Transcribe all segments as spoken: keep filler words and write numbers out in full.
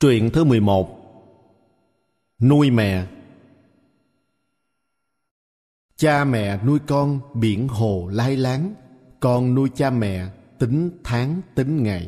Truyện thứ mười một. Nuôi mẹ. Cha mẹ nuôi con biển hồ lai láng, con nuôi cha mẹ tính tháng tính ngày.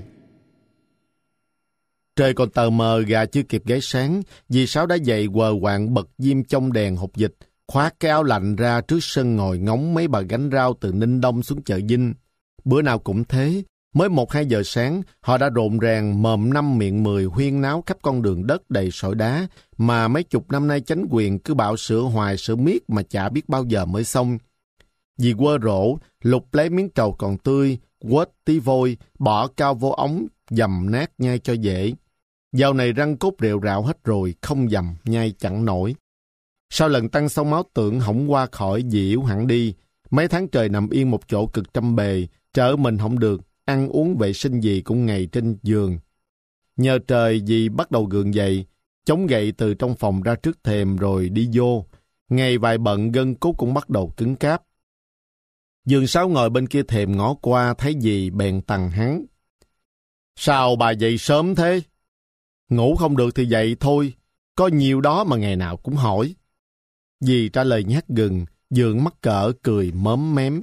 Trời còn tờ mờ, gà chưa kịp gáy sáng, dì Sáu đã dậy quờ quạng bật diêm trong đèn hột dịch, khoác cái áo lạnh ra trước sân ngồi ngóng mấy bà gánh rau từ Ninh Đông xuống chợ Vinh. Bữa nào cũng thế, mới một hai giờ sáng, họ đã rộn ràng mồm năm miệng mười huyên náo khắp con đường đất đầy sỏi đá mà mấy chục năm nay chánh quyền cứ bảo sửa hoài sửa miết mà chả biết bao giờ mới xong. Dì quơ rổ, lục lấy miếng trầu còn tươi, quết tí vôi, bỏ cao vô ống, dầm nát nhai cho dễ. Dạo này răng cốt rệu rạo hết rồi, không dầm, nhai chẳng nổi. Sau lần tăng xong máu tưởng hổng qua khỏi, dì yếu hẳn đi. Mấy tháng trời nằm yên một chỗ cực trăm bề, trở mình không được, ăn uống vệ sinh gì cũng ngày trên giường. Nhờ trời dì bắt đầu gượng dậy, chống gậy từ trong phòng ra trước thềm rồi đi vô. Ngày vài bận gân cốt cũng bắt đầu cứng cáp. Dường Sáu ngồi bên kia thềm ngó qua thấy dì bèn tằng hắn. Sao bà dậy sớm thế? Ngủ không được thì dậy thôi, có nhiều đó mà ngày nào cũng hỏi. Dì trả lời nhát gừng, Dượng mắc cỡ cười mớm mém.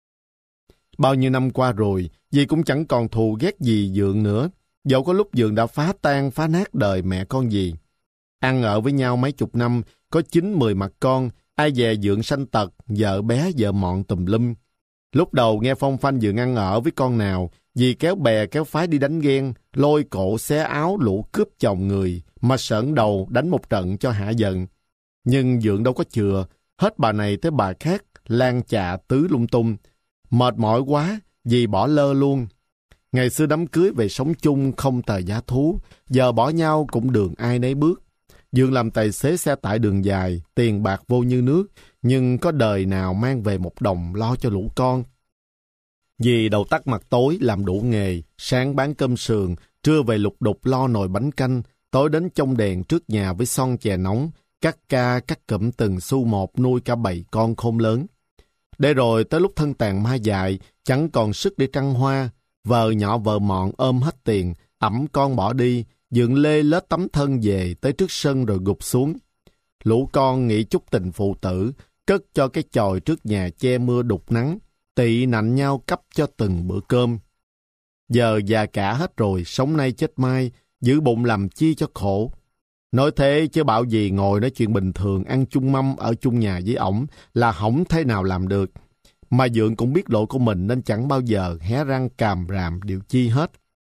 Bao nhiêu năm qua rồi, dì cũng chẳng còn thù ghét gì Dượng nữa, dẫu có lúc Dượng đã phá tan phá nát đời mẹ con dì. Ăn ở với nhau mấy chục năm, có chín mười mặt con, ai dè Dượng sanh tật, vợ bé vợ mọn tùm lum. Lúc đầu nghe phong phanh Dượng ăn ở với con nào, dì kéo bè kéo phái đi đánh ghen, lôi cổ xé áo lũ cướp chồng người, mà sởn đầu đánh một trận cho hả giận. Nhưng Dượng đâu có chừa, hết bà này tới bà khác, lan chạ tứ lung tung. Mệt mỏi quá, dì bỏ lơ luôn. Ngày xưa đám cưới về sống chung không tờ giá thú, giờ bỏ nhau cũng đường ai nấy bước. Dượng làm tài xế xe tải đường dài, tiền bạc vô như nước, nhưng có đời nào mang về một đồng lo cho lũ con. Dì đầu tắt mặt tối làm đủ nghề, sáng bán cơm sườn, trưa về lục đục lo nồi bánh canh, tối đến trong đèn trước nhà với son chè nóng, cắt ca cắt cụm từng xu một nuôi cả bảy con khôn lớn. Để rồi tới lúc thân tàn ma dại, chẳng còn sức để trăng hoa, vợ nhỏ vợ mọn ôm hết tiền, ẵm con bỏ đi, Dượng lê lết tấm thân về tới trước sân rồi gục xuống. Lũ con nghĩ chút tình phụ tử, cất cho cái chòi trước nhà che mưa đục nắng, tị nạnh nhau cấp cho từng bữa cơm. Giờ già cả hết rồi, sống nay chết mai, giữ bụng làm chi cho khổ. Nói thế chứ bảo gì ngồi nói chuyện bình thường, ăn chung mâm ở chung nhà với ổng là hổng thế nào làm được. Mà Dượng cũng biết lỗi của mình nên chẳng bao giờ hé răng càm ràm điều chi hết.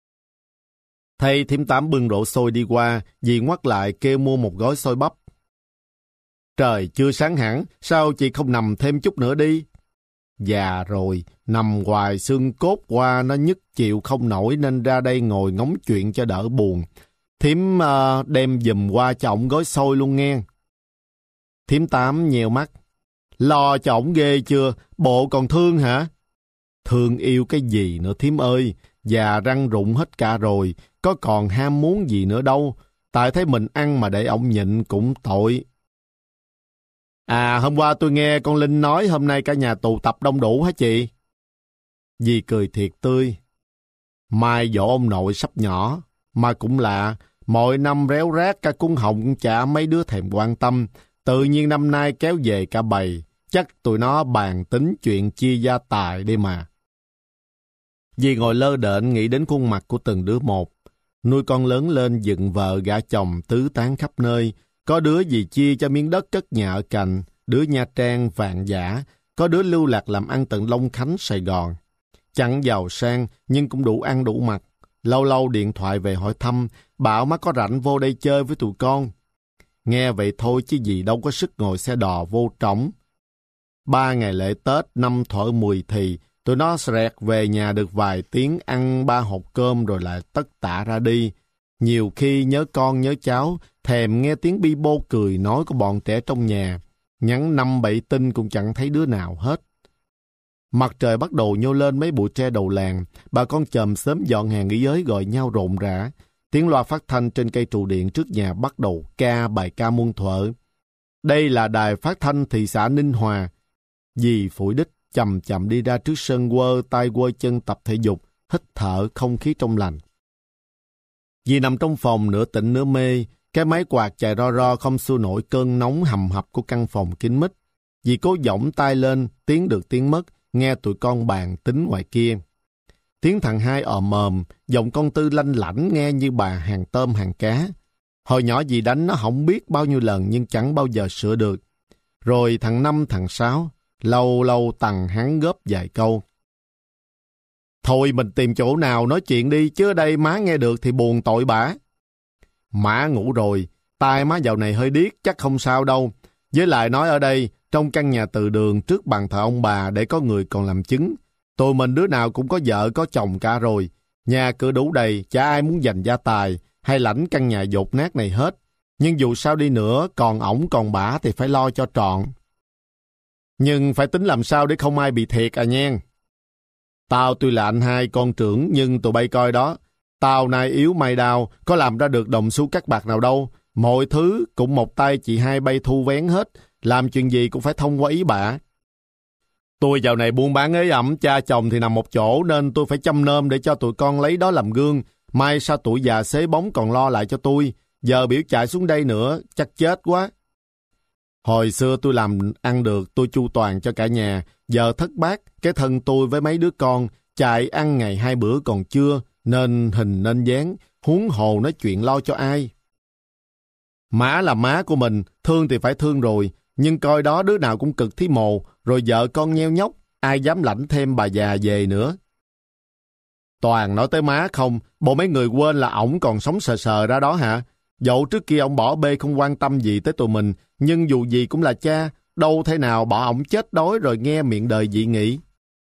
Thấy thím Tám bưng rổ xôi đi qua, dì ngoắt lại kêu mua một gói xôi bắp. Trời chưa sáng hẳn, sao chị không nằm thêm chút nữa đi? Già rồi, nằm hoài xương cốt qua nó nhức chịu không nổi nên ra đây ngồi ngóng chuyện cho đỡ buồn. Thím uh, đem giùm qua cho ổng gói xôi luôn nghe. Thím Tám nhèo mắt. Lo cho ổng ghê chưa? Bộ còn thương hả? Thương yêu cái gì nữa thím ơi? Già răng rụng hết cả rồi, có còn ham muốn gì nữa đâu. Tại thấy mình ăn mà để ổng nhịn cũng tội. À, hôm qua tôi nghe con Linh nói hôm nay cả nhà tụ tập đông đủ hả chị? Dì cười thiệt tươi. Mai dỗ ông nội sắp nhỏ, mà cũng lạ, mọi năm réo rát cả cuốn họng chả mấy đứa thèm quan tâm, tự nhiên năm nay kéo về cả bầy, chắc tụi nó bàn tính chuyện chia gia tài đi mà. Dì ngồi lơ đễnh nghĩ đến khuôn mặt của từng đứa một, nuôi con lớn lên dựng vợ gả chồng tứ tán khắp nơi, có đứa dì chia cho miếng đất cất nhà ở cạnh, đứa Nha Trang Vạn Giả, có đứa lưu lạc làm ăn tận Long Khánh Sài Gòn. Chẳng giàu sang nhưng cũng đủ ăn đủ mặc. Lâu lâu điện thoại về hỏi thăm, bảo má có rảnh vô đây chơi với tụi con. Nghe vậy thôi chứ gì đâu có sức ngồi xe đò vô trống. Ba ngày lễ Tết năm Thọ Mùi thì tụi nó rẹt về nhà được vài tiếng ăn ba hộp cơm rồi lại tất tả ra đi. Nhiều khi nhớ con nhớ cháu, thèm nghe tiếng bi bô cười nói của bọn trẻ trong nhà. Nhắn năm bảy tin cũng chẳng thấy đứa nào hết. Mặt trời bắt đầu nhô lên mấy bụi tre đầu làng, bà con chòm xóm dọn hàng nghỉ giới gọi nhau rộn rã. Tiếng loa phát thanh trên cây trụ điện trước nhà bắt đầu ca bài ca muôn thuở. Đây là đài phát thanh thị xã Ninh Hòa. Dì phủi đích chậm chậm đi ra trước sân quơ tay quơ chân tập thể dục, hít thở không khí trong lành. Dì nằm trong phòng nửa tỉnh nửa mê, cái máy quạt chạy ro ro không xua nổi cơn nóng hầm hập của căn phòng kín mít. Dì cố giỏng tay lên, tiếng được tiếng mất, nghe tụi con bàn tính ngoài kia. Tiếng thằng hai ồm ồm, giọng con Tư lanh lảnh nghe như bà hàng tôm hàng cá. Hồi nhỏ dì đánh nó không biết bao nhiêu lần nhưng chẳng bao giờ sửa được. Rồi thằng Năm, thằng Sáu, lâu lâu Tằng hắn góp vài câu. Thôi mình tìm chỗ nào nói chuyện đi, chứ ở đây má nghe được thì buồn tội bả. Má ngủ rồi, tai má dạo này hơi điếc, chắc không sao đâu. Với lại nói ở đây, trong căn nhà từ đường trước bàn thờ ông bà để có người còn làm chứng. Tụi mình đứa nào cũng có vợ có chồng cả rồi. Nhà cửa đủ đầy, chả ai muốn giành gia tài hay lãnh căn nhà dột nát này hết. Nhưng dù sao đi nữa, còn ổng còn bả thì phải lo cho trọn. Nhưng phải tính làm sao để không ai bị thiệt à nhen. Tao tuy là anh hai con trưởng nhưng tụi bay coi đó. Tao nay yếu mày đau, có làm ra được đồng xu cắt bạc nào đâu. Mọi thứ cũng một tay chị hai bay thu vén hết. Làm chuyện gì cũng phải thông qua ý bả. Tôi dạo này buôn bán ế ẩm, cha chồng thì nằm một chỗ nên tôi phải chăm nom để cho tụi con lấy đó làm gương. Mai sao tuổi già xế bóng còn lo lại cho tôi. Giờ biểu chạy xuống đây nữa, chắc chết quá. Hồi xưa tôi làm ăn được, tôi chu toàn cho cả nhà. Giờ thất bát, cái thân tôi với mấy đứa con, chạy ăn ngày hai bữa còn chưa, nên hình nên dáng, huống hồ nói chuyện lo cho ai. Má là má của mình, thương thì phải thương rồi, nhưng coi đó đứa nào cũng cực thí mồ, rồi vợ con nheo nhóc, ai dám lãnh thêm bà già về nữa. Toàn nói tới má không, bộ mấy người quên là ổng còn sống sờ sờ ra đó hả? Dẫu trước kia ông bỏ bê không quan tâm gì tới tụi mình, nhưng dù gì cũng là cha, đâu thể nào bỏ ổng chết đói rồi nghe miệng đời dị nghị.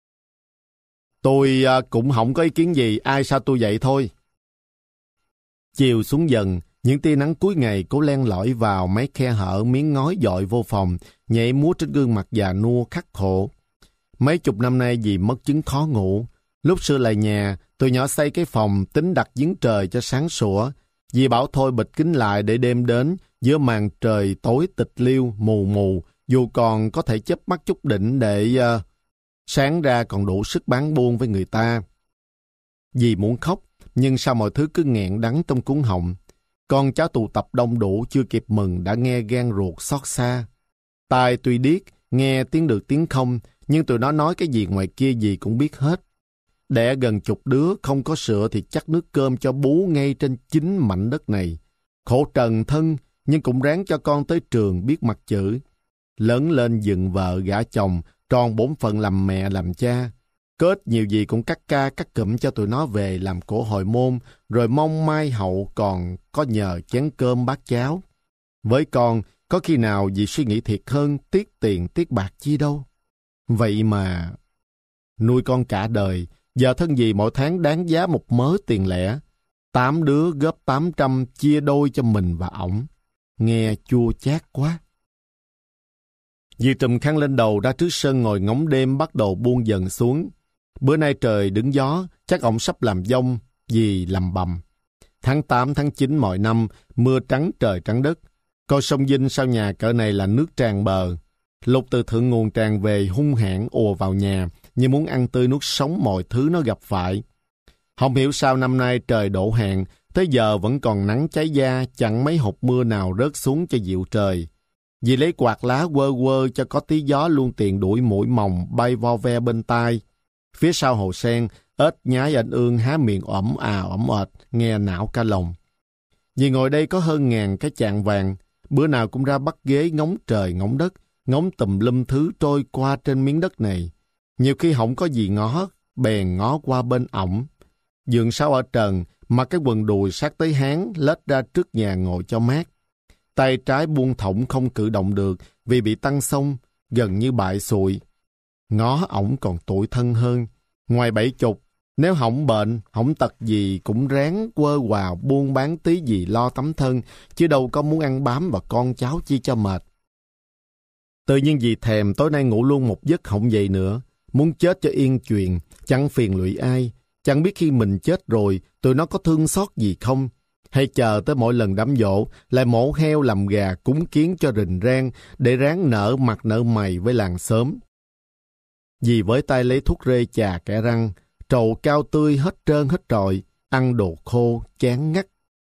Tôi à, cũng không có ý kiến gì, ai sao tôi vậy thôi. Chiều xuống dần, những tia nắng cuối ngày cố len lỏi vào mấy khe hở miếng ngói dội vô phòng, nhảy múa trên gương mặt già nua khắc khổ. Mấy chục năm nay vì mất chứng khó ngủ. Lúc xưa lại nhà, tụi nhỏ xây cái phòng tính đặt giếng trời cho sáng sủa. Dì bảo thôi bịt kính lại để đêm đến, giữa màn trời tối tịch liêu, mù mù, dù còn có thể chớp mắt chút đỉnh để uh, sáng ra còn đủ sức bán buôn với người ta. Dì muốn khóc, nhưng sao mọi thứ cứ nghẹn đắng trong cuống họng. Con cháu tụ tập đông đủ chưa kịp mừng đã nghe gan ruột xót xa. Tai tuy điếc, nghe tiếng được tiếng không, nhưng tụi nó nói cái gì ngoài kia gì cũng biết hết. Đẻ gần chục đứa không có sữa thì chắc nước cơm cho bú ngay trên chính mảnh đất này. Khổ trần thân, nhưng cũng ráng cho con tới trường biết mặt chữ. Lớn lên dựng vợ gả chồng, tròn bổn phận làm mẹ làm cha. Kết nhiều gì cũng cắt ca cắt cụm cho tụi nó về làm cổ hồi môn, rồi mong mai hậu còn có nhờ chén cơm bát cháo. Với con, có khi nào dì suy nghĩ thiệt hơn tiếc tiền tiếc bạc chi đâu. Vậy mà nuôi con cả đời, giờ thân dì mỗi tháng đáng giá một mớ tiền lẻ. Tám đứa góp tám trăm chia đôi cho mình và ổng. Nghe chua chát quá. Dì trùm khăn lên đầu ra trước sân ngồi ngóng đêm bắt đầu buông dần xuống. Bữa nay trời đứng gió, chắc ổng sắp làm dông, dì lầm bầm. Tháng tám, tháng chín mọi năm, mưa trắng trời trắng đất. Coi sông Vinh sau nhà cỡ này là nước tràn bờ. Lục từ thượng nguồn tràn về hung hãn ùa vào nhà, như muốn ăn tươi nuốt sống mọi thứ nó gặp phải. Không hiểu sao năm nay trời đổ hạn, tới giờ vẫn còn nắng cháy da, chẳng mấy hột mưa nào rớt xuống cho dịu trời. Dì lấy quạt lá quơ quơ cho có tí gió luôn tiện đuổi mũi mồng bay vo ve bên tai. Phía sau hồ sen, ếch nhái ảnh ương há miệng ỏm à ỏm ệt, nghe não cả lòng. Dì ngồi đây có hơn ngàn cái chạng vàng, bữa nào cũng ra bắt ghế ngóng trời ngóng đất, ngóng tùm lum thứ trôi qua trên miếng đất này. Nhiều khi không có gì ngó, bèn ngó qua bên ổng. Giường sau ở trần, mặc cái quần đùi sát tới háng, lết ra trước nhà ngồi cho mát. Tay trái buông thõng không cử động được vì bị tăng xông, gần như bại sụi. Ngó ổng còn tuổi thân hơn. Ngoài bảy chục, nếu hỏng bệnh, hỏng tật gì cũng ráng quơ quào buôn bán tí gì lo tấm thân, chứ đâu có muốn ăn bám vào con cháu chi cho mệt. Tự nhiên vì thèm tối nay ngủ luôn một giấc không dậy nữa. Muốn chết cho yên chuyện, chẳng phiền lụy ai. Chẳng biết khi mình chết rồi, tụi nó có thương xót gì không? Hay chờ tới mỗi lần đám giỗ, lại mổ heo làm gà cúng kiến cho rình rang, để ráng nở mặt nở mày với làng xóm. Dì với tay lấy thuốc rê chà kẻ răng, trầu cao tươi hết trơn hết trọi, ăn đồ khô, chán ngắt,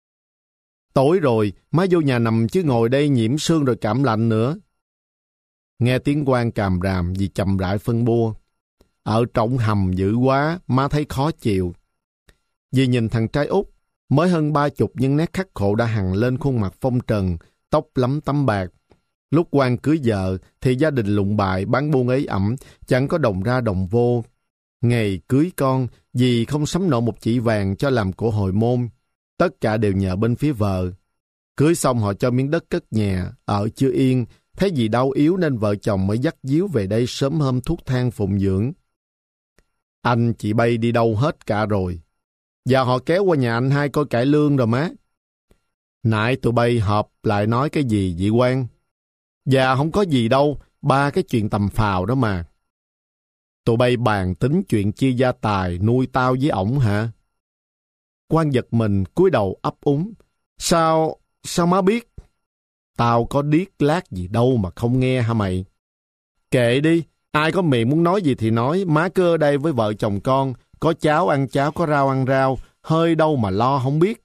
Tối rồi, má vô nhà nằm chứ ngồi đây nhiễm sương rồi cảm lạnh nữa. Nghe tiếng Quang càm ràm vì chậm rãi phân bua. Ở trong hầm dữ quá, má thấy khó chịu. Vì nhìn thằng trai út, mới hơn ba chục nhưng nét khắc khổ đã hằn lên khuôn mặt phong trần, tóc lấm tấm bạc. Lúc Quang cưới vợ thì gia đình lụng bại, bán buôn ế ẩm, chẳng có đồng ra đồng vô. Ngày cưới con, dì không sắm nổi một chỉ vàng cho làm của hồi môn. Tất cả đều nhờ bên phía vợ. Cưới xong họ cho miếng đất cất nhà, ở chưa yên. Thấy dì đau yếu nên vợ chồng mới dắt díu về đây sớm hôm thuốc thang phụng dưỡng. Anh chị bay đi đâu hết cả rồi. Và họ kéo qua nhà anh hai coi cải lương rồi má. Nãy tụi bay họp lại nói cái gì vậy Quang? Dạ không có gì đâu, ba cái chuyện tầm phào đó mà. Tụi bay bàn tính chuyện chia gia tài nuôi tao với ổng hả? Quang giật mình cúi đầu ấp úng. Sao, sao má biết? Tao có điếc lát gì đâu mà không nghe hả mày? Kệ đi, ai có miệng muốn nói gì thì nói, má cứ ở đây với vợ chồng con, có cháo ăn cháo, có rau ăn rau, hơi đâu mà lo không biết.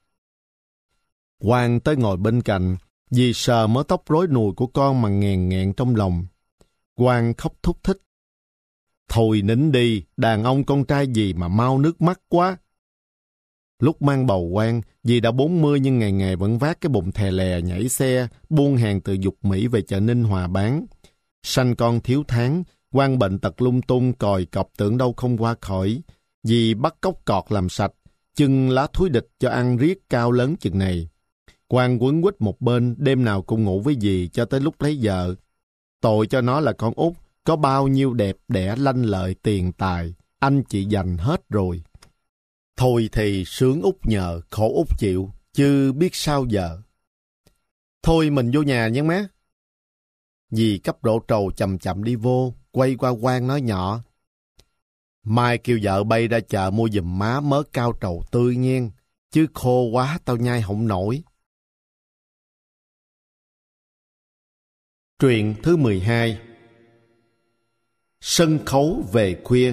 Quang tới ngồi bên cạnh, dì sờ mớ tóc rối nùi của con mà nghèn nghẹn trong lòng. Quang khóc thúc thích. Thôi nín đi, đàn ông con trai gì mà mau nước mắt quá. Lúc mang bầu Quang, dì đã bốn mươi nhưng ngày ngày vẫn vác cái bụng thè lè nhảy xe, buôn hàng từ Dục Mỹ về chợ Ninh Hòa bán. Sanh con thiếu tháng, Quang bệnh tật lung tung, còi cọc tưởng đâu không qua khỏi. Dì bắt cốc cọt làm sạch, chưng lá thúi địch cho ăn riết cao lớn chừng này. Quang quấn quýt một bên, đêm nào cũng ngủ với dì cho tới lúc lấy vợ. Tội cho nó là con út, có bao nhiêu đẹp đẽ lanh lợi tiền tài, anh chị dành hết rồi. Thôi thì sướng út nhờ, khổ út chịu, chứ biết sao giờ. Thôi mình vô nhà nhé má. Dì cấp độ trầu chậm chậm đi vô, quay qua Quang nói nhỏ. Mai kêu vợ bay ra chợ mua giùm má mớ cao trầu tươi nhiên, chứ khô quá tao nhai không nổi. Truyện thứ mười hai. Sân khấu về khuya.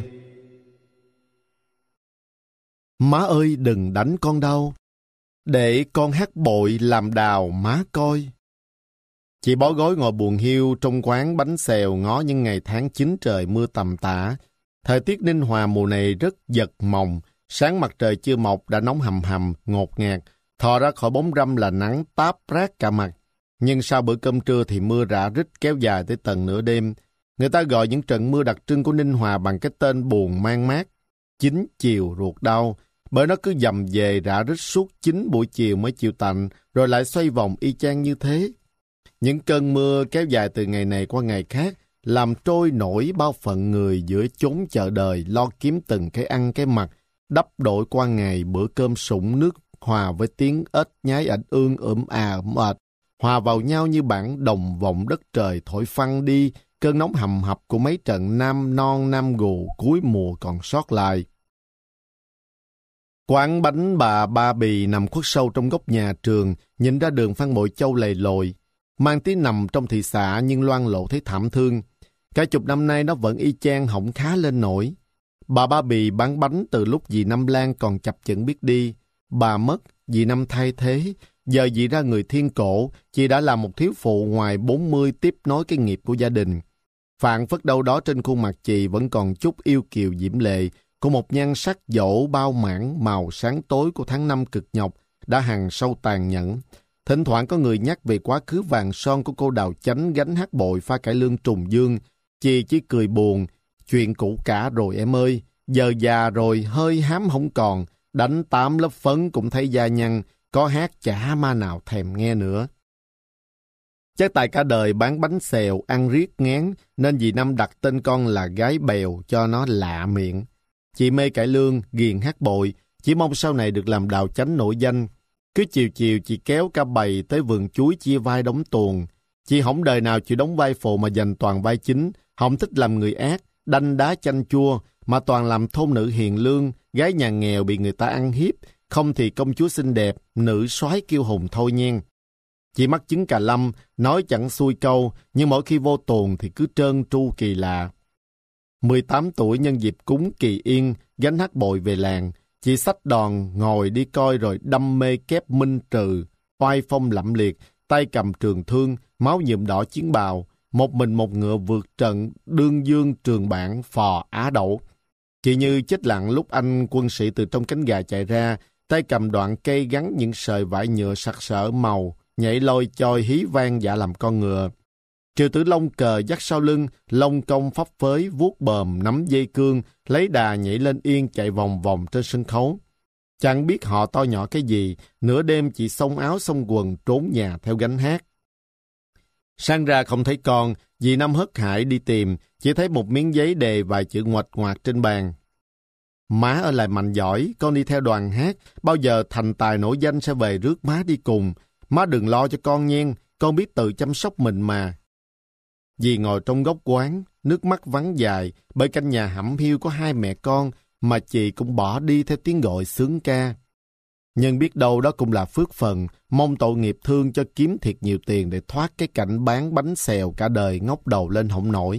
Má ơi đừng đánh con đâu, để con hát bội làm đào má coi. Chị bó gối ngồi buồn hiu trong quán bánh xèo ngó những ngày tháng chín trời mưa tầm tã. Thời tiết Ninh Hòa mùa này rất giật mồng, sáng mặt trời chưa mọc đã nóng hầm hầm, ngột ngạt, thò ra khỏi bóng râm là nắng táp rát cả mặt. Nhưng sau bữa cơm trưa thì mưa rã rít kéo dài tới tận nửa đêm. Người ta gọi những trận mưa đặc trưng của Ninh Hòa bằng cái tên buồn mang mát. Chín chiều ruột đau, bởi nó cứ dầm về rã rít suốt chín buổi chiều mới chịu tạnh, rồi lại xoay vòng y chang như thế. Những cơn mưa kéo dài từ ngày này qua ngày khác, làm trôi nổi bao phận người giữa chốn chợ đời lo kiếm từng cái ăn cái mặc, đắp đổi qua ngày bữa cơm sủng nước hòa với tiếng ếch nhái ảnh ương ưm à mệt, hòa vào nhau như bản đồng vọng đất trời thổi phăng đi cơn nóng hầm hập của mấy trận nam non nam gù cuối mùa còn sót lại. Quán bánh bà Ba Bì nằm khuất sâu trong góc nhà trường, nhìn ra đường Phan Bội Châu lầy lội. Mang tí nằm trong thị xã nhưng loan lộ thấy thảm thương. Cả chục năm nay nó vẫn y chang hổng khá lên nổi. Bà Ba Bì bán bánh từ lúc dì Năm Lan còn chập chững biết đi. Bà mất, dì Năm thay thế. Giờ dì ra người thiên cổ, chị đã là một thiếu phụ ngoài bốn mươi tiếp nối cái nghiệp của gia đình. Phảng phất đâu đó trên khuôn mặt chị vẫn còn chút yêu kiều diễm lệ của một nhan sắc dỗ bao mãn màu sáng tối của tháng năm cực nhọc đã hằn sâu tàn nhẫn. Thỉnh thoảng có người nhắc về quá khứ vàng son của cô Đào Chánh gánh hát bội pha cải lương trùng dương. Chị chỉ cười buồn, chuyện cũ cả rồi em ơi, giờ già rồi hơi hám không còn, đánh tám lớp phấn cũng thấy da nhăn, có hát chả ma nào thèm nghe nữa. Chắc tại cả đời bán bánh xèo, ăn riết ngán, nên dì Năm đặt tên con là gái bèo cho nó lạ miệng. Chị mê cải lương, ghiền hát bội, chỉ mong sau này được làm Đào Chánh nổi danh. Cứ chiều chiều chị kéo cả bầy tới vườn chuối chia vai đóng tuồng. Chị không đời nào chịu đóng vai phụ mà dành toàn vai chính, không thích làm người ác, đanh đá chanh chua, mà toàn làm thôn nữ hiền lương, gái nhà nghèo bị người ta ăn hiếp, không thì công chúa xinh đẹp, nữ soái kiêu hùng thôi nhen. Chị mắc chứng cà lâm, nói chẳng xuôi câu, nhưng mỗi khi vô tuồng thì cứ trơn tru kỳ lạ. mười tám tuổi nhân dịp cúng Kỳ Yên, gánh hát bội về làng, chị xách đòn ngồi đi coi rồi đâm mê kép Minh Trừ, oai phong lẫm liệt, tay cầm trường thương, máu nhuộm đỏ chiến bào, một mình một ngựa vượt trận, đương dương trường bản phò Á Đậu. Chị Như chết lặng lúc anh quân sĩ từ trong cánh gà chạy ra, tay cầm đoạn cây gắn những sợi vải nhựa sặc sỡ màu, nhảy lôi choi hí vang dạ làm con ngựa. Triệu Tử Long cờ dắt sau lưng, lông công phấp phới, vuốt bờm, nắm dây cương, lấy đà nhảy lên yên chạy vòng vòng trên sân khấu. Chẳng biết họ to nhỏ cái gì, nửa đêm chỉ xông áo xông quần trốn nhà theo gánh hát. Sang ra không thấy con, dì Năm hớt hải đi tìm, chỉ thấy một miếng giấy đề vài chữ ngoạch ngoạc trên bàn. Má ở lại mạnh giỏi, con đi theo đoàn hát, bao giờ thành tài nổi danh sẽ về rước má đi cùng. Má đừng lo cho con nhen, con biết tự chăm sóc mình mà. Dì ngồi trong góc quán, nước mắt vắng dài, bởi căn nhà hẩm hiu có hai mẹ con, mà chị cũng bỏ đi theo tiếng gọi sướng ca. Nhưng biết đâu đó cũng là phước phần, mong tội nghiệp thương cho kiếm thiệt nhiều tiền để thoát cái cảnh bán bánh xèo cả đời ngóc đầu lên hổng nổi.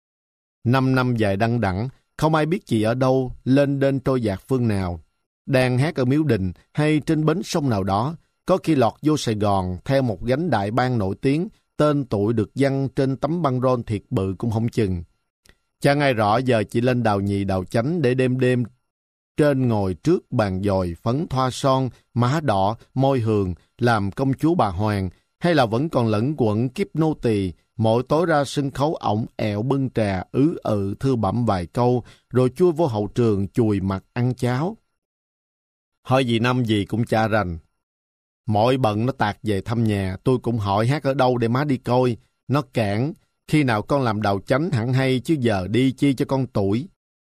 Năm năm dài đăng đẳng, không ai biết chị ở đâu, lên đên trôi dạt phương nào. Đang hát ở Miếu Đình hay trên bến sông nào đó, có khi lọt vô Sài Gòn theo một gánh đại bang nổi tiếng, tên tuổi được dăng trên tấm băng rôn thiệt bự cũng không chừng. Chẳng ai rõ giờ chị lên đào nhì đào chánh để đêm đêm trên ngồi trước bàn dòi phấn thoa son, má đỏ, môi hường, làm công chúa bà Hoàng, hay là vẫn còn lẫn quẩn kiếp nô tỳ, mỗi tối ra sân khấu ổng ẹo bưng trà, ứ ự thư bẩm vài câu, rồi chui vô hậu trường chùi mặt ăn cháo. Hỏi gì Năm gì cũng chả rành. Mỗi bận nó tạt về thăm nhà, tôi cũng hỏi hát ở đâu để má đi coi. Nó cản, khi nào con làm đầu chánh hẳn hay chứ giờ đi chi cho con tuổi.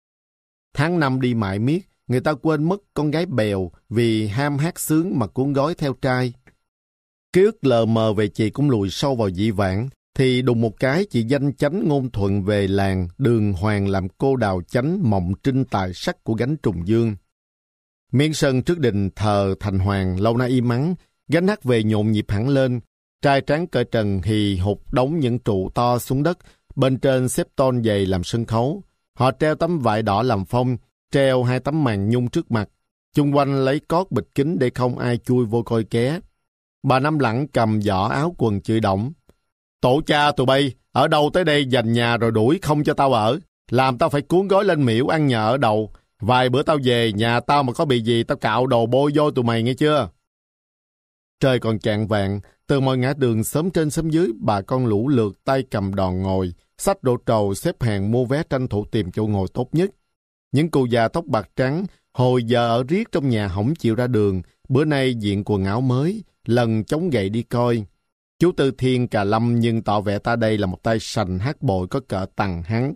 Tháng năm đi mãi miết, người ta quên mất con gái bèo vì ham hát sướng mà cuốn gói theo trai. Ký ức lờ mờ về chị cũng lùi sâu vào dĩ vãng, thì đùng một cái chị danh chánh ngôn thuận về làng đường hoàng làm cô đào chánh mộng trinh tài sắc của gánh Trùng Dương. Miếng sân trước đình thờ Thành Hoàng lâu nay im ắng, gánh hát về nhộn nhịp hẳn lên. Trai tráng cởi trần hì hục đóng những trụ to xuống đất, bên trên xếp tôn dày làm sân khấu. Họ treo tấm vải đỏ làm phông, treo hai tấm màn nhung trước mặt, chung quanh lấy cót bịt kín để không ai chui vô coi ké. Bà Năm lẳng cầm giỏ áo quần chửi động. Tổ cha tụi bay, ở đâu tới đây giành nhà rồi đuổi không cho tao ở, làm tao phải cuốn gói lên miễu ăn nhờ ở đầu. Vài bữa tao về, nhà tao mà có bị gì tao cạo đồ bôi vô tụi mày nghe chưa? Trời còn chạng vạng, từ mọi ngã đường xóm trên xóm dưới, bà con lũ lượt tay cầm đòn ngồi, xách đồ trầu xếp hàng mua vé tranh thủ tìm chỗ ngồi tốt nhất. Những cụ già tóc bạc trắng, hồi giờ ở riết trong nhà không chịu ra đường, bữa nay diện quần áo mới, lần chống gậy đi coi. Chú Tư Thiên cà lâm nhưng tỏ vẻ ta đây là một tay sành hát bội có cỡ tằng hắn.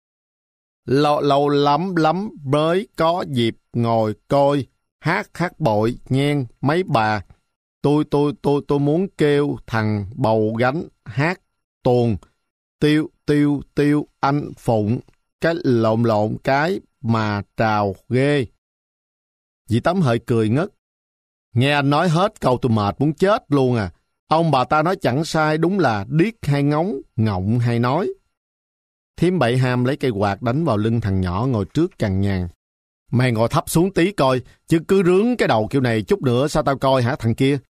Lâu, lâu lắm lắm mới có dịp ngồi coi hát hát bội nhen mấy bà. Tôi tôi tôi tôi muốn kêu thằng bầu gánh hát tuồng tiêu tiêu tiêu anh phụng cái lộn lộn cái mà trào ghê. Dì Tám hợi cười ngất. Nghe anh nói hết câu tôi mệt muốn chết luôn à. Ông bà ta nói chẳng sai, đúng là điếc hay ngóng, ngọng hay nói. Thím Bảy Ham lấy cây quạt đánh vào lưng thằng nhỏ ngồi trước cằn nhằn. Mày ngồi thấp xuống tí coi, chứ cứ rướng cái đầu kiểu này chút nữa sao tao coi hả thằng kia.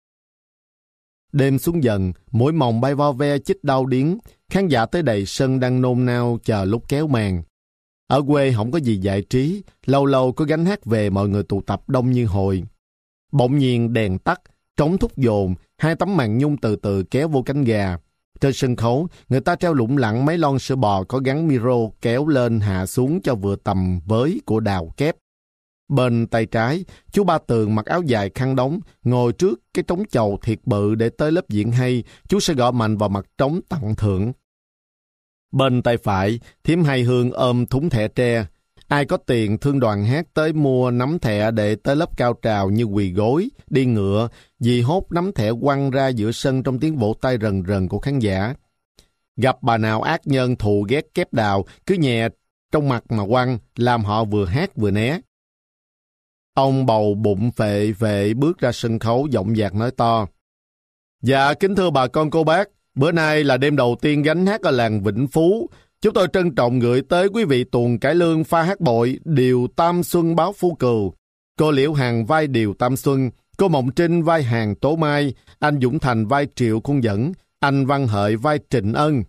Đêm xuống dần, mỗi mồng bay vo ve chích đau điếng, khán giả tới đầy sân đang nôn nao chờ lúc kéo màn. Ở quê không có gì giải trí, lâu lâu có gánh hát về mọi người tụ tập đông như hồi. Bỗng nhiên đèn tắt, trống thúc dồn, hai tấm màn nhung từ từ kéo vô cánh gà. Trên sân khấu, người ta treo lủng lẳng mấy lon sữa bò có gắn micro kéo lên hạ xuống cho vừa tầm với của đào kép. Bên tay trái, chú Ba Tường mặc áo dài khăn đóng, ngồi trước cái trống chầu thiệt bự để tới lớp diễn hay, chú sẽ gõ mạnh vào mặt trống tặng thưởng. Bên tay phải, thím Hai Hương ôm thúng thẻ tre. Ai có tiền thương đoàn hát tới mua nắm thẻ để tới lớp cao trào như quỳ gối, đi ngựa, vì hốt nắm thẻ quăng ra giữa sân trong tiếng vỗ tay rần rần của khán giả. Gặp bà nào ác nhân thù ghét kép đào, cứ nhẹ trong mặt mà quăng, làm họ vừa hát vừa né. Ông bầu bụng phệ phệ bước ra sân khấu giọng dạc nói to. Dạ, kính thưa bà con cô bác, bữa nay là đêm đầu tiên gánh hát ở làng Vĩnh Phú. Chúng tôi trân trọng gửi tới quý vị tuồng cải lương pha hát bội Điều Tam Xuân báo Phu Cừu. Cô Liễu Hằng vai Điều Tam Xuân, Cô Mộng Trinh vai Hàn Tố Mai, anh Dũng Thành vai Triệu Khuôn Dẫn, anh Văn Hợi vai Trịnh Ân.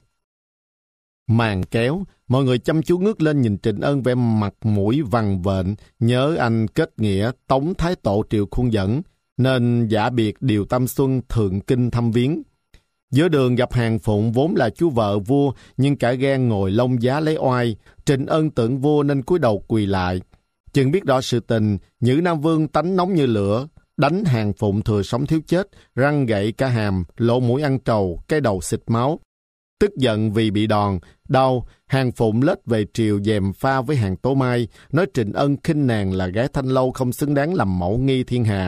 Màn kéo, mọi người chăm chú ngước lên nhìn Trịnh Ân vẻ mặt mũi vằn vện, nhớ anh kết nghĩa Tống Thái Tổ Triệu Khuôn Dẫn, nên giả biệt điều Tam Xuân thượng kinh thăm viếng. Giữa đường gặp Hàn Phụng vốn là chú vợ vua, nhưng cả gan ngồi lông giá lấy oai. Trịnh Ân tưởng vua nên cúi đầu quỳ lại. Chừng biết rõ sự tình, Nhữ Nam Vương tánh nóng như lửa, đánh Hàn Phụng thừa sống thiếu chết, răng gãy cả hàm, lỗ mũi ăn trầu, cái đầu xịt máu. Tức giận vì bị đòn, đau, Hàn Phụng lết về triều dèm pha với Hàn Tố Mai, nói Trịnh Ân khinh nàng là gái Thanh Lâu không xứng đáng làm mẫu nghi thiên hạ.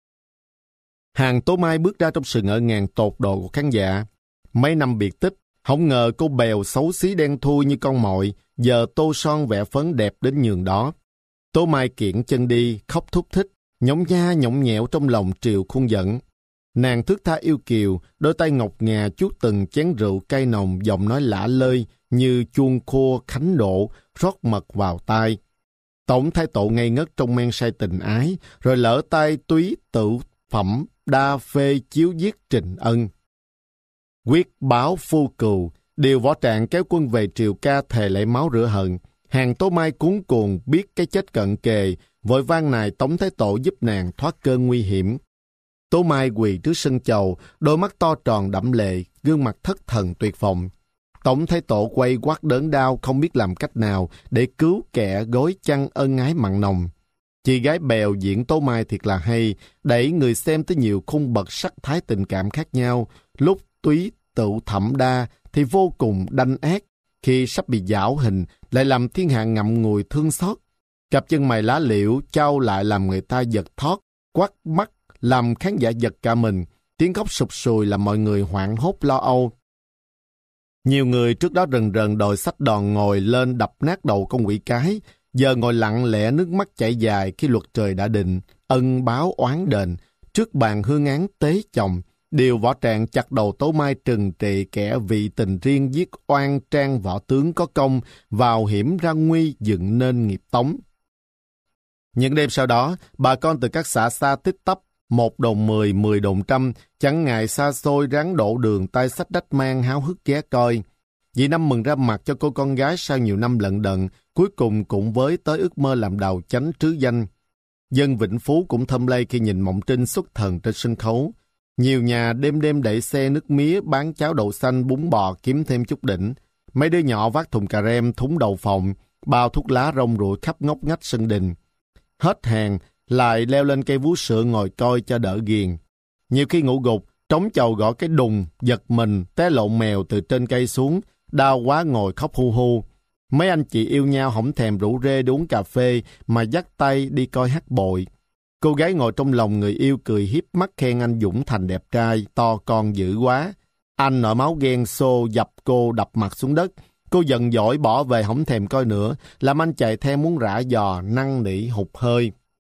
Hàn Tố Mai bước ra trong sự ngỡ ngàng tột độ của khán giả. Mấy năm biệt tích, không ngờ cô bèo xấu xí đen thui như con mội, giờ tô son vẽ phấn đẹp đến nhường đó. Tố Mai kiễng chân đi, khóc thúc thích, nhõng nha nhõng nhẽo trong lòng Triệu Khuôn Dẫn. Nàng thước tha yêu kiều, đôi tay ngọc ngà chuốt từng chén rượu cay nồng, giọng nói lả lơi như chuông khô khánh độ, rót mật vào tai. Tổng Thái Tổ ngây ngất trong men say tình ái, rồi lỡ tay túy tự phẩm đa phê chiếu giết Trịnh Ân. Quyết báo phu cừu, điều Võ Trạng kéo quân về triều ca thề lấy máu rửa hận. Hàn Tố Mai cuống cuồng biết cái chết cận kề, vội vang nài Tống Thái Tổ giúp nàng thoát cơn nguy hiểm. Tố Mai quỳ trước sân chầu, đôi mắt to tròn đẫm lệ, gương mặt thất thần tuyệt vọng. Tống Thái Tổ quay quát đớn đau không biết làm cách nào để cứu kẻ gối chăn ân ái mặn nồng. Chị gái bèo diễn Tố Mai thiệt là hay, đẩy người xem tới nhiều khung bậc sắc thái tình cảm khác nhau. Lúc túy tự thẩm đa thì vô cùng đanh ác, khi sắp bị giảo hình lại làm thiên hạ ngậm ngùi thương xót. Cặp chân mày lá liễu trao lại làm người ta giật thót, quắt mắt làm khán giả giật cả mình, tiếng khóc sụp sùi làm mọi người hoảng hốt lo âu. Nhiều người trước đó rần rần đòi xách đòn ngồi lên đập nát đầu con quỷ cái, giờ ngồi lặng lẽ nước mắt chảy dài khi luật trời đã định, ân báo oán đền, trước bàn hương án tế chồng, điều Võ Trạng chặt đầu Tố Mai trừng trị kẻ vị tình riêng giết oan trang võ tướng có công, vào hiểm ra nguy dựng nên nghiệp Tống. Những đêm sau đó, bà con từ các xã xa tích tấp, một đồng mười, mười đồng trăm, chẳng ngại xa xôi ráng đổ đường tay sách đách mang háo hức ghé coi. Dì Năm mừng ra mặt cho cô con gái sau nhiều năm lận đận, cuối cùng cũng với tới ước mơ làm đầu chánh trứ danh. Dân Vĩnh Phú cũng thâm lây khi nhìn Mộng Trinh xuất thần trên sân khấu. Nhiều nhà đêm đêm đẩy xe nước mía bán cháo đậu xanh bún bò kiếm thêm chút đỉnh. Mấy đứa nhỏ vác thùng cà rem thúng đầu phòng, bao thuốc lá rong ruổi khắp ngóc ngách sân đình. Hết hàng, lại leo lên cây vú sữa ngồi coi cho đỡ ghiền. Nhiều khi ngủ gục, trống chầu gõ cái đùng, giật mình, té lộn mèo từ trên cây xuống, đau quá ngồi khóc hu hu. Mấy anh chị yêu nhau không thèm rủ rê đi uống cà phê mà dắt tay đi coi hát bội. Cô gái ngồi trong lòng người yêu cười hiếp mắt khen anh Dũng Thành đẹp trai, to con dữ quá. Anh nổi máu ghen xô dập cô đập mặt xuống đất. Cô giận dỗi bỏ về không thèm coi nữa, làm anh chạy theo muốn rã giò, năn nỉ hụt hơi.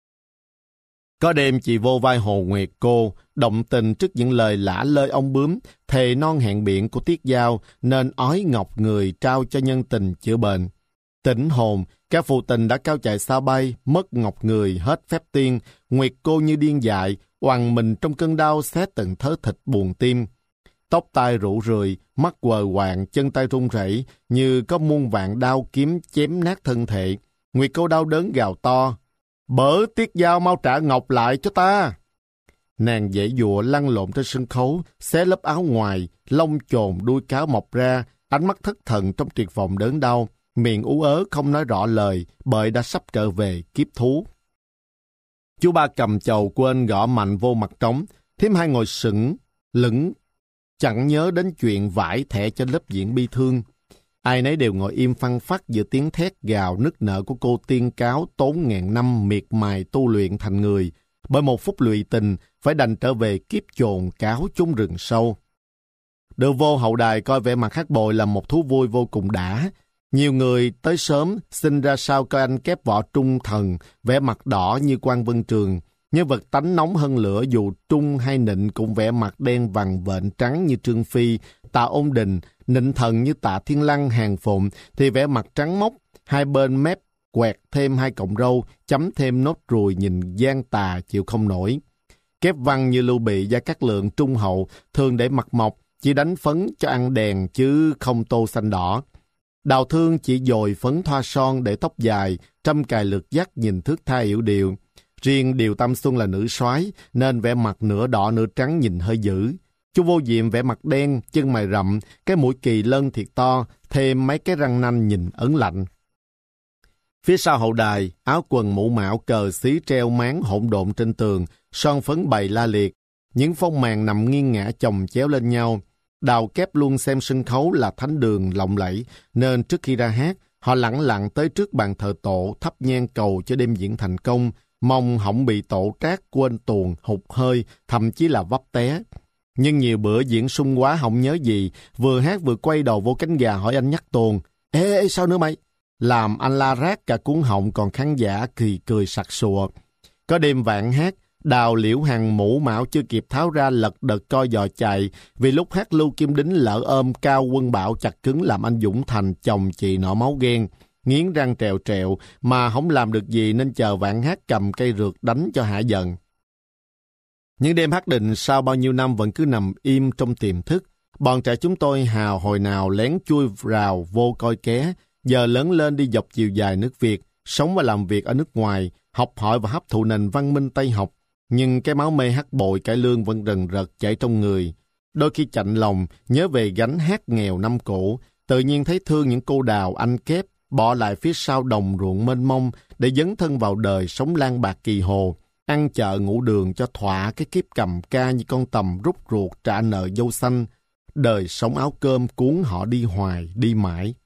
Có đêm chị vô vai Hồ Nguyệt cô, động tình trước những lời lả lơi ông bướm, thề non hẹn biện của Tiết Giao, nên ói ngọc người trao cho nhân tình chữa bệnh. Tỉnh hồn, các phụ tình đã cao chạy xa bay, mất ngọc người, hết phép tiên, Nguyệt cô như điên dại, oằn mình trong cơn đau xé từng thớ thịt buồn tim. Tóc tai rũ rượi, mắt quờ quạng, chân tay run rẩy như có muôn vạn đao kiếm chém nát thân thể. Nguyệt cô đau đớn gào to, bỡ Tiết Giao mau trả ngọc lại cho ta. Nàng dễ dụa lăn lộn trên sân khấu, xé lớp áo ngoài, lông chồn đuôi cáo mọc ra, ánh mắt thất thần trong tuyệt vọng đớn đau, miệng ú ớ không nói rõ lời, bởi đã sắp trở về kiếp thú. Chú ba cầm chầu quên gõ mạnh vô mặt trống, thím hai ngồi sững, lững, chẳng nhớ đến chuyện vải thẻ cho lớp diễn bi thương. Ai nấy đều ngồi im phăng phắc giữa tiếng thét gào nức nở của cô tiên cáo tốn ngàn năm miệt mài tu luyện thành người, bởi một phút lụy tình phải đành trở về kiếp chồn cáo chung rừng sâu. Được vô hậu đài coi vẻ mặt hát bội là một thú vui vô cùng đã. Nhiều người tới sớm xin ra sau coi anh kép võ trung thần, vẻ mặt đỏ như Quan Vân Trường. Nhân vật tánh nóng hơn lửa dù trung hay nịnh cũng vẻ mặt đen vằn vện trắng như Trương Phi, Tạ Ôn Đình, nịnh thần như Tạ Thiên Lăng, Hàng Phụng thì vẻ mặt trắng mốc, hai bên mép quẹt thêm hai cọng râu, chấm thêm nốt ruồi nhìn gian tà chịu không nổi. Kép văn như Lưu Bị, Gia Cát Lượng, Trung Hậu thường để mặt mộc, chỉ đánh phấn cho ăn đèn chứ không tô xanh đỏ. Đào Thương chỉ dồi phấn thoa son để tóc dài, trăm cài lược dắt nhìn thước tha yểu điệu. Riêng Điều Tam Xuân là nữ soái nên vẻ mặt nửa đỏ nửa trắng nhìn hơi dữ. Chu Vô Diệm vẻ mặt đen, chân mày rậm, cái mũi kỳ lân thiệt to, thêm mấy cái răng nanh nhìn ấn lạnh. Phía sau hậu đài, áo quần mũ mão cờ xí treo máng hỗn độn trên tường, son phấn bày la liệt. Những phong màn nằm nghiêng ngả chồng chéo lên nhau. Đào Kép luôn xem sân khấu là thánh đường lộng lẫy, nên trước khi ra hát, họ lẳng lặng tới trước bàn thờ tổ thắp nhang cầu cho đêm diễn thành công, mong không bị tổ trác quên tuồng, hụt hơi, thậm chí là vấp té. Nhưng nhiều bữa diễn sung quá không nhớ gì, vừa hát vừa quay đầu vô cánh gà hỏi anh nhắc tuồng. Ê, ê, sao nữa mày? Làm anh la rát cả cuốn họng, còn khán giả thì cười sặc sụa. Có đêm vạn hát, Đào Liễu Hằng mũ mão chưa kịp tháo ra lật đật coi dò chạy, vì lúc hát Lưu Kim Đính lỡ ôm Cao Quân Bảo chặt cứng làm anh Dũng Thành chồng chị nọ máu ghen, nghiến răng trèo trèo mà không làm được gì nên chờ vạn hát cầm cây rượt đánh cho hả giận. Những đêm hát định sau bao nhiêu năm vẫn cứ nằm im trong tiềm thức. Bọn trẻ chúng tôi hào hồi nào lén chui rào vô coi ké, giờ lớn lên đi dọc chiều dài nước Việt, sống và làm việc ở nước ngoài, học hỏi và hấp thụ nền văn minh Tây học. Nhưng cái máu mê hát bội cải lương vẫn rần rật chảy trong người. Đôi khi chạnh lòng, nhớ về gánh hát nghèo năm cũ, tự nhiên thấy thương những cô đào anh Kép, bỏ lại phía sau đồng ruộng mênh mông để dấn thân vào đời sống lang bạc kỳ hồ, ăn chợ ngủ đường cho thỏa cái kiếp cầm ca như con tầm rút ruột trả nợ dâu xanh. Đời sống áo cơm cuốn họ đi hoài, đi mãi.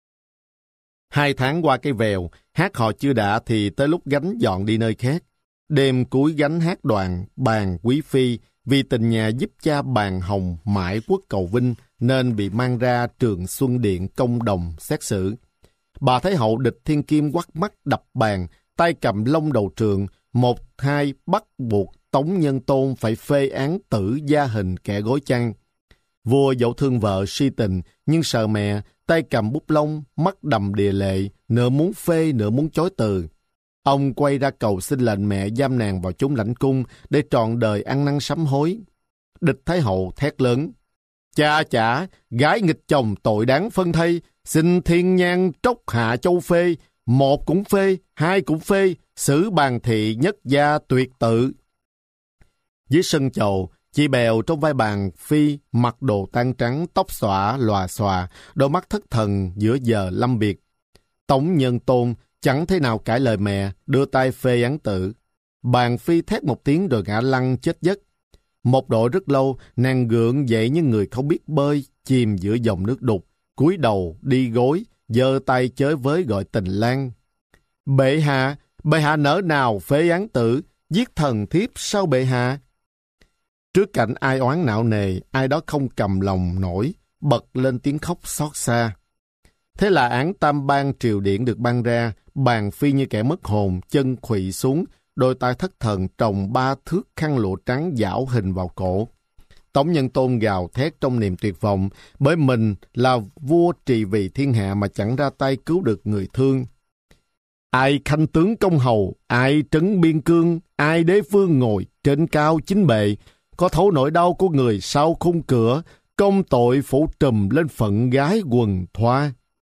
Hai tháng qua cái vèo, hát họ chưa đã thì tới lúc gánh dọn đi nơi khác. Đêm cuối gánh hát đoàn, bàn quý phi, vì tình nhà giúp cha bàn hồng mãi quốc cầu vinh, nên bị mang ra Trường Xuân Điện công đồng xét xử. Bà Thái Hậu địch thiên kim quắt mắt đập bàn, tay cầm lông đầu trường, một hai bắt buộc Tống Nhân Tôn phải phê án tử gia hình kẻ gối chăn. Vua dẫu thương vợ si tình, nhưng sợ mẹ, tay cầm bút lông, mắt đầm đìa lệ, nửa muốn phê nửa muốn chối từ. Ông quay ra cầu xin lệnh mẹ giam nàng vào chốn lãnh cung để trọn đời ăn năn sám hối. Địch Thái Hậu thét lớn: Cha chả, gái nghịch chồng tội đáng phân thây, xin thiên nhang tróc hạ châu phê, một cũng phê, hai cũng phê, xử bàn thị nhất gia tuyệt tự. Dưới sân chầu, chị Bèo trong vai bàn phi, mặc đồ tang trắng, tóc xõa, lòa xòa, đôi mắt thất thần giữa giờ lâm biệt. Tống Nhân Tôn chẳng thế nào cãi lời mẹ, đưa tay phê án tử. Bàn phi thét một tiếng rồi ngã lăn chết giấc. Một đội rất lâu, nàng gượng dậy như người không biết bơi, chìm giữa dòng nước đục, cúi đầu đi gối, giơ tay chới với gọi tình lang. Bệ hạ, bệ hạ nỡ nào phê án tử, giết thần thiếp sao bệ hạ? Trước cảnh ai oán nạo nề, ai đó không cầm lòng nổi, bật lên tiếng khóc xót xa. Thế là án tam ban triều điển được ban ra, bàn phi như kẻ mất hồn, chân khuỵu xuống, đôi tay thất thần trồng ba thước khăn lụa trắng giảo hình vào cổ. Tống Nhân Tôn gào thét trong niềm tuyệt vọng, bởi mình là vua trị vì thiên hạ mà chẳng ra tay cứu được người thương. Ai khanh tướng công hầu, ai trấn biên cương, ai đế vương ngồi trên cao chính bệ, có thấu nỗi đau của người sau khung cửa, công tội phủ trùm lên phận gái quần thoa.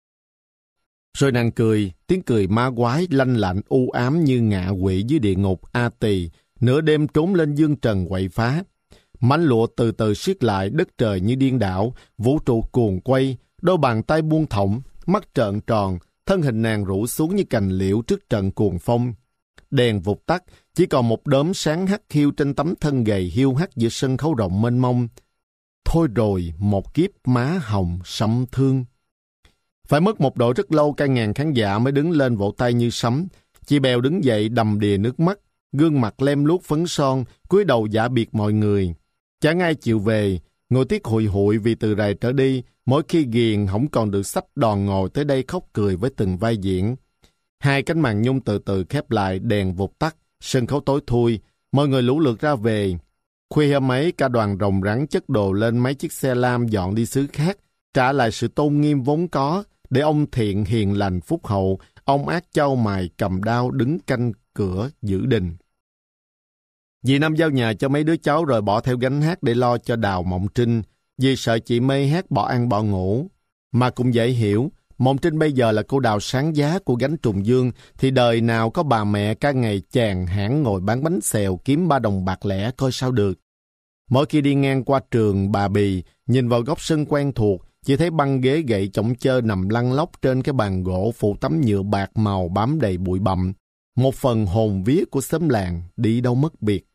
Rồi nàng cười, tiếng cười ma quái lanh lạnh u ám như ngạ quỷ dưới địa ngục A Tỳ, nửa đêm trốn lên dương trần quậy phá. Mảnh lụa từ từ siết lại, đất trời như điên đảo, vũ trụ cuồng quay, đôi bàn tay buông thõng, mắt trợn tròn, thân hình nàng rũ xuống như cành liễu trước trận cuồng phong. Đèn vụt tắt, chỉ còn một đốm sáng hắt hiu trên tấm thân gầy hiu hắt giữa sân khấu rộng mênh mông. Thôi rồi, một kiếp má hồng sẫm thương. Phải mất một độ rất lâu cả ngàn khán giả mới đứng lên vỗ tay như sấm. Chị Bèo đứng dậy đầm đìa nước mắt, gương mặt lem luốc phấn son, cúi đầu giả biệt mọi người. Chẳng ai chịu về, ngồi tiếc hụi hụi vì từ rày trở đi, mỗi khi ghiền không còn được xách đòn ngồi tới đây khóc cười với từng vai diễn. Hai cánh màn nhung từ từ khép lại, đèn vụt tắt, sân khấu tối thui, mọi người lũ lượt ra về. Khuya hôm ấy, cả đoàn rồng rắn chất đồ lên mấy chiếc xe lam dọn đi xứ khác, trả lại sự tôn nghiêm vốn có, để ông thiện hiền lành phúc hậu, ông ác châu mài cầm đao đứng canh cửa giữ đình. Dì Năm giao nhà cho mấy đứa cháu rồi bỏ theo gánh hát để lo cho Đào Mộng Trinh, vì sợ chị Mây hát bỏ ăn bỏ ngủ. Mà cũng dễ hiểu, Mộng Trinh bây giờ là cô Đào sáng giá của gánh Trùng Dương, thì đời nào có bà mẹ cả ngày chàng hãng ngồi bán bánh xèo kiếm ba đồng bạc lẻ coi sao được. Mỗi khi đi ngang qua trường Bà Bì, nhìn vào góc sân quen thuộc, chỉ thấy băng ghế gậy chổng chơ nằm lăn lóc trên cái bàn gỗ phủ tấm nhựa bạc màu bám đầy bụi bặm. Một phần hồn vía của xóm làng đi đâu mất biệt.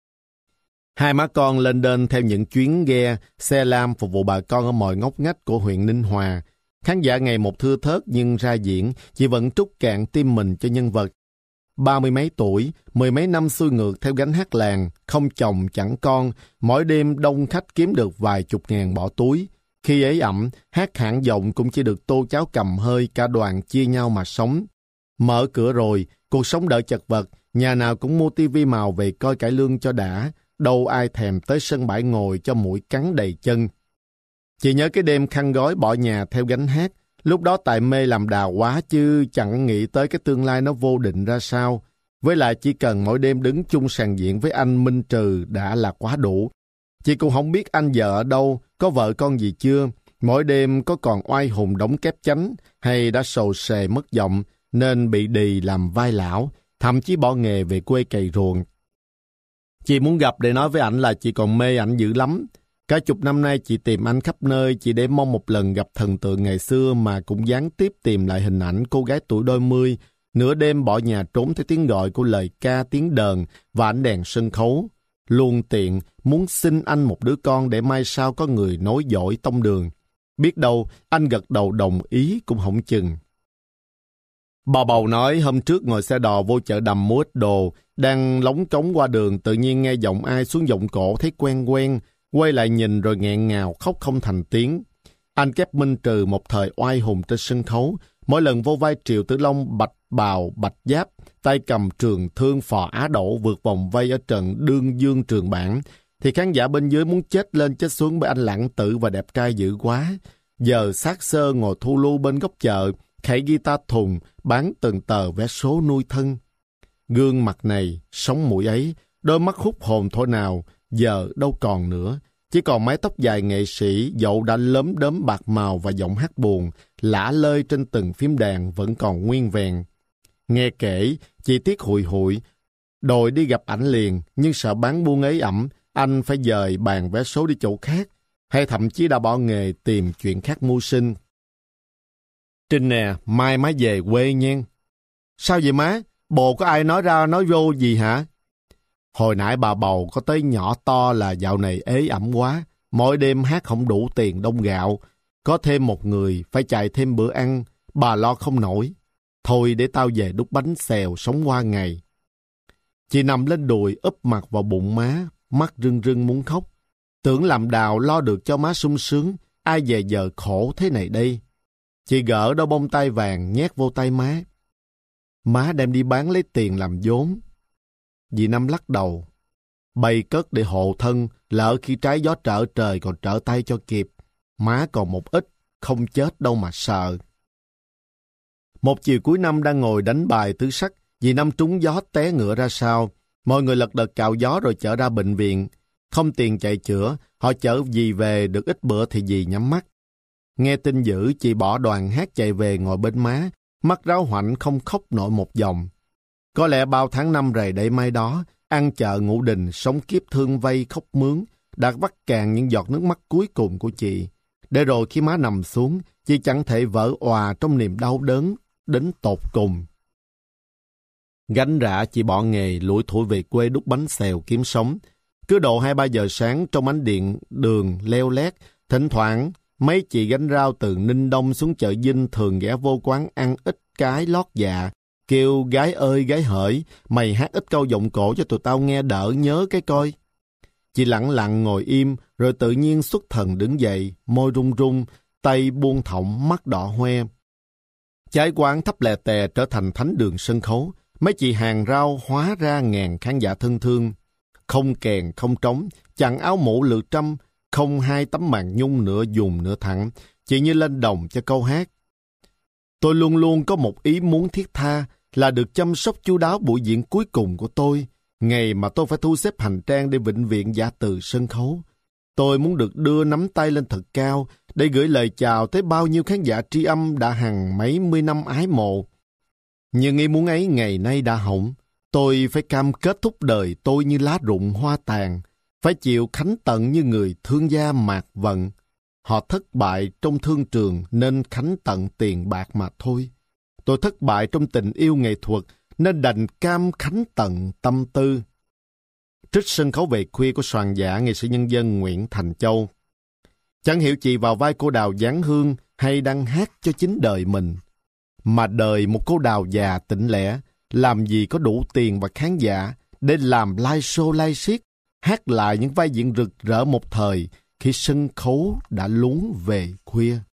Hai má con lên đên theo những chuyến ghe, xe lam phục vụ bà con ở mọi ngóc ngách của huyện Ninh Hòa. Khán giả ngày một thưa thớt nhưng ra diễn, chỉ vẫn trút cạn tim mình cho nhân vật. Ba mươi mấy tuổi, mười mấy năm xuôi ngược theo gánh hát làng, không chồng chẳng con, mỗi đêm đông khách kiếm được vài chục ngàn bỏ túi. Khi ế ẩm, hát hạng giọng cũng chỉ được tô cháo cầm hơi, cả đoàn chia nhau mà sống. Mở cửa rồi, cuộc sống đỡ chật vật, nhà nào cũng mua tivi màu về coi cải lương cho đã, đâu ai thèm tới sân bãi ngồi cho mũi cắn đầy chân. Chỉ nhớ cái đêm khăn gói bỏ nhà theo gánh hát, lúc đó tại mê làm đào quá chứ chẳng nghĩ tới cái tương lai nó vô định ra sao. Với lại chỉ cần mỗi đêm đứng chung sàn diễn với anh Minh Trừ đã là quá đủ. Chị cũng không biết anh vợ ở đâu, có vợ con gì chưa, mỗi đêm có còn oai hùng đóng kép chánh hay đã sầu sề mất giọng nên bị đì làm vai lão, thậm chí bỏ nghề về quê cày ruộng. Chị muốn gặp để nói với ảnh là chị còn mê ảnh dữ lắm. Cả chục năm nay chị tìm anh khắp nơi chỉ để mong một lần gặp thần tượng ngày xưa, mà cũng gián tiếp tìm lại hình ảnh cô gái tuổi đôi mươi, nửa đêm bỏ nhà trốn theo tiếng gọi của lời ca tiếng đờn và ánh đèn sân khấu. Luôn tiện muốn xin anh một đứa con để mai sau có người nối dõi tông đường. Biết đâu anh gật đầu đồng ý cũng không chừng. Bà Bầu nói hôm trước ngồi xe đò vô chợ Đầm mua ít đồ, đang lóng trống qua đường tự nhiên nghe giọng ai xuống giọng cổ thấy quen quen, quay lại nhìn rồi nghẹn ngào khóc không thành tiếng. Anh kép Minh Trừ một thời oai hùng trên sân khấu, mỗi lần vô vai Triệu Tử Long bạch bào bạch giáp, tay cầm trường thương phò Á Đỗ vượt vòng vây ở trận đương dương trường bản, thì khán giả bên dưới muốn chết lên chết xuống bởi anh lãng tử và đẹp trai dữ quá. Giờ xác xơ ngồi thu lưu bên góc chợ, khẩy guitar thùng, bán từng tờ vé số nuôi thân. Gương mặt này, sống mũi ấy, đôi mắt hút hồn thôi nào, giờ đâu còn nữa. Chỉ còn mái tóc dài nghệ sĩ, dậu đã lấm đốm bạc màu và giọng hát buồn, lả lơi trên từng phím đàn vẫn còn nguyên vẹn. Nghe kể, chị tiếc hụi hụi, đòi đi gặp ảnh liền, nhưng sợ bán buôn ấy ẩm, anh phải dời bàn vé số đi chỗ khác, hay thậm chí đã bỏ nghề tìm chuyện khác mưu sinh. Trinh nè, mai má về quê nha. Sao vậy má? Bồ có ai nói ra nói vô gì hả? Hồi nãy bà Bầu có tới nhỏ to là dạo này ế ẩm quá, mỗi đêm hát không đủ tiền đông gạo, có thêm một người phải chạy thêm bữa ăn, bà lo không nổi. Thôi để tao về đút bánh xèo sống qua ngày. Chị nằm lên đùi úp mặt vào bụng má, mắt rưng rưng muốn khóc. Tưởng làm Đào lo được cho má sung sướng, ai về giờ khổ thế này đây. Chị gỡ đôi bông tai vàng nhét vô tay má. Má đem đi bán lấy tiền làm vốn. Dì Năm lắc đầu. Bày cất để hộ thân, lỡ khi trái gió trở trời còn trở tay cho kịp. Má còn một ít, không chết đâu mà sợ. Một chiều cuối năm đang ngồi đánh bài tứ sắc, dì Năm trúng gió té ngựa ra sau. Mọi người lật đật cạo gió rồi chở ra bệnh viện. Không tiền chạy chữa, họ chở dì về được ít bữa thì dì nhắm mắt. Nghe tin dữ, chị bỏ đoàn hát chạy về ngồi bên má, mắt ráo hoảnh không khóc nổi một dòng. Có lẽ bao tháng năm rày đẩy mai đó, ăn chợ ngũ đình, sống kiếp thương vây khóc mướn, đã vắt cạn những giọt nước mắt cuối cùng của chị. Để rồi khi má nằm xuống, chị chẳng thể vỡ òa trong niềm đau đớn đến tột cùng. Gánh rã chị bỏ nghề lủi thủi về quê đút bánh xèo kiếm sống. Cứ độ hai ba giờ sáng trong ánh điện đường leo lét, thỉnh thoảng mấy chị gánh rau từ Ninh Đông xuống chợ Vinh thường ghé vô quán ăn ít cái lót dạ, kêu gái ơi gái hỡi, mày hát ít câu giọng cổ cho tụi tao nghe đỡ nhớ cái coi. Chị lặng lặng ngồi im, rồi tự nhiên xuất thần đứng dậy, môi run run, tay buông thõng, mắt đỏ hoe. Trái quán thấp lè tè trở thành thánh đường sân khấu, mấy chị hàng rau hóa ra ngàn khán giả thân thương. Không kèn, không trống, chẳng áo mũ lự trăm, không hai tấm màn nhung nửa dùng nửa thẳng, chỉ như lên đồng cho câu hát. Tôi luôn luôn có một ý muốn thiết tha là được chăm sóc chu đáo buổi diễn cuối cùng của tôi, Ngày mà tôi phải thu xếp hành trang để vĩnh viễn giả từ sân khấu. Tôi muốn được đưa nắm tay lên thật cao để gửi lời chào tới bao nhiêu khán giả tri âm đã hàng mấy mươi năm ái mộ. Nhưng ý muốn ấy ngày nay đã hỏng. Tôi phải cam kết thúc đời tôi như lá rụng hoa tàn, phải chịu khánh tận như người thương gia mạt vận. Họ thất bại trong thương trường nên khánh tận tiền bạc mà thôi. Tôi thất bại trong tình yêu nghệ thuật nên đành cam khánh tận tâm tư. Trích sân khấu về khuya của soạn giả nghệ sĩ nhân dân Nguyễn Thành Châu. Chẳng hiểu chị vào vai cô đào Giáng Hương hay đang hát cho chính đời mình. Mà đời một cô đào già tỉnh lẻ, làm gì có đủ tiền và khán giả để làm live show live siết, hát lại những vai diễn rực rỡ một thời khi sân khấu đã lún về khuya.